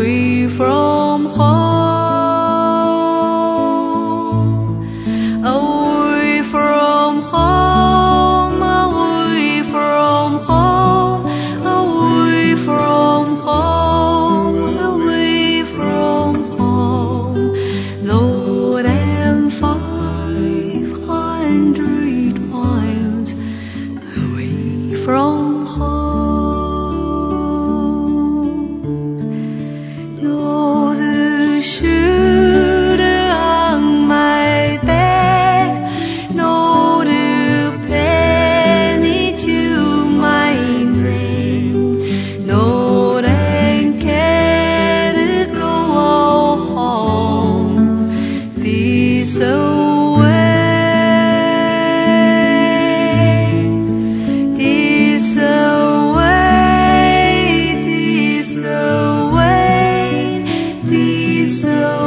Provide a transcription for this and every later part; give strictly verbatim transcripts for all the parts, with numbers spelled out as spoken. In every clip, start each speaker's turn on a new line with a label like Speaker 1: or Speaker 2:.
Speaker 1: away from home, away from home, away from home, away from home, away from home. Lord, I'm five hundred miles away from home. No, the shoulder on my back, no, the penny to my name, no, I can't go home this away, this away, this away, this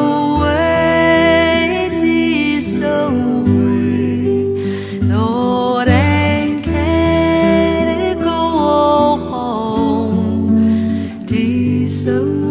Speaker 1: away, this away. Lord, I can't go home this away.